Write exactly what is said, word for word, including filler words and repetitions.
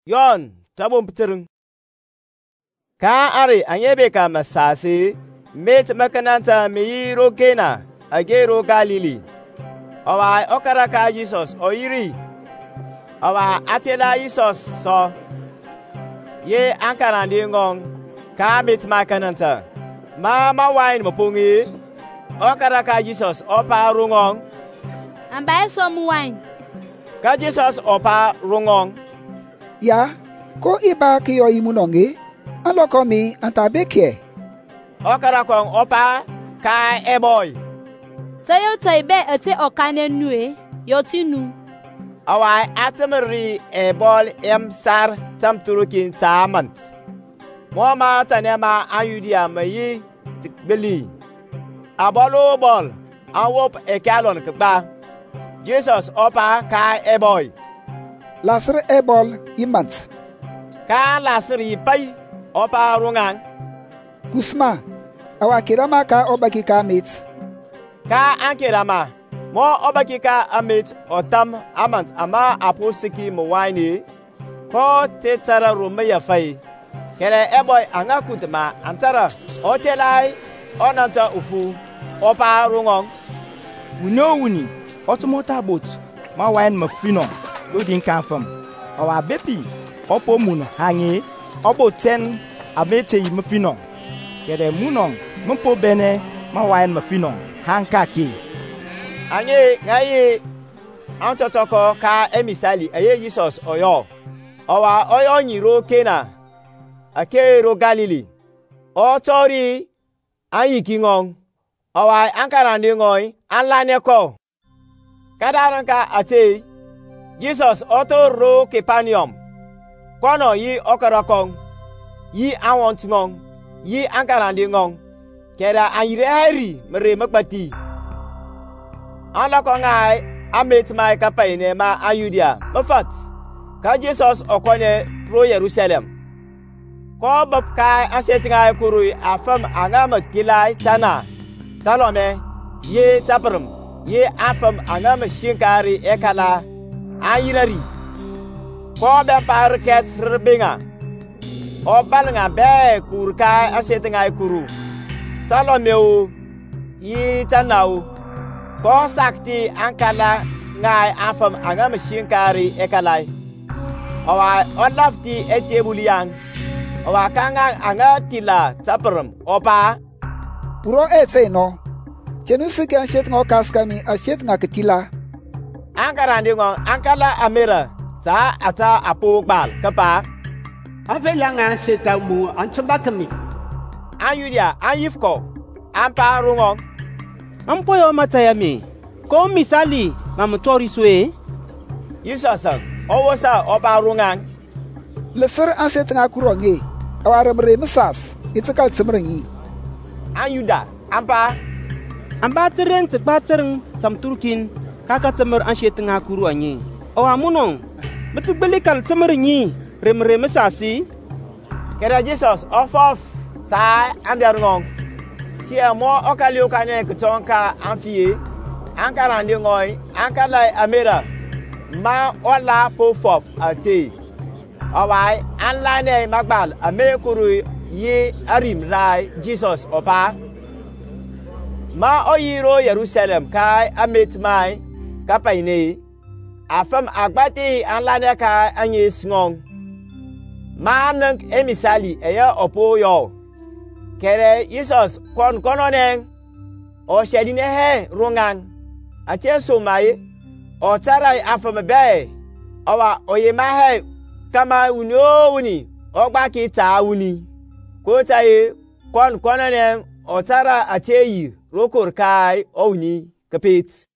yon tabum ptiring ka ari anyebe ka masasi met makananta mi ro Kena agero Galili awa okara ka Jesus oyiri awa atela Jesus so ye ankara ndi ngong ka met makananta ma ma wine mopungi okara ka Jesus opa rungong ambaye so mu wine ka Jesus opa rungong ya ko iba ki yo imunongi aloko mi antabeke okara kong opa ka eboy tayo taibe ate okane nue yotinu awa atamri ebol em sar tamturukin tamant moma tanema ayudia mayi tikbeli abolo bol awop ekalon kba Jesus opa ka eboy lasr ebol imant ka lasri pai opa rungang kusma awa kirama ka obaki ka mit ka ankirama mo obaki ka amit otam amant ama aposiki mo wine ko tetara rumaya fai kere eboy angakutma antara ochelai onanta ufu opa rungong uno wuni otomota bot ma wine mafino lodin kanfam awa bepi opo mun hangi obo ten abete mafino kere munong mpo bene ma wine mafino hankaki anye ngai antotoko ka emisali aye Jesus oyo owa oyo nyiro Kena akero Galili otori ayikingong owa ankara ndingoi anlane ko kadaranka ate Jesus otoro Capernaum kono yi okarakong yi awontngong yi ankara ndingong kera ayire hari mere makbati ala ko ngai amet mai kapaine ma ayudia mafat ka Jesus okone ro Jerusalem ko bab ka aset ngai kurui afam angama kilai tana salome ye taprum ye afam angama shinkari ekala ayirari ko be par ket rbinga o balnga be kurka aset ngai kuru salome o yi tanau ko sakti ankala ngai afam angama shinkari ekalai awa olafti etebuliang awa kanga anga tila taprum opa uro etse no chenu sike aset ngo kaskami aset ngakitila ankara ndingo ankala amera ta ata apogbal kapa avelanga setamu anchambakami ayudia ayifko ampa rungong ampoyo matayami ko misali mamtori swe yisasa owosa opa rungang lesser aset ngakuronge awaramre misas itakal tsimrengi ayuda ampa amba tren tbatern tamturkin kaka tamer anshet ngakuru anyi awa munong metigbeli kal tsemrengi remre misasi kera Jesus off off ta andarngong tia mo okalio kanye kutonka amfie ankara ndingoi ankala amera ma ola pofof ate awai anlane magbal amekuru ye arim rai Jesus opa ma oyiro Jerusalem kai amit mai kapaine afam agbati anlane ka anye snong ma nang emisali eya opo yo kere Jesus kon kononeng o shedine he rungang ache somai o tarai afam be awa oyema he kama uno uni ogba ki ta uni ko tai kon kononeng o tara ache yi rokor kai o uni kapit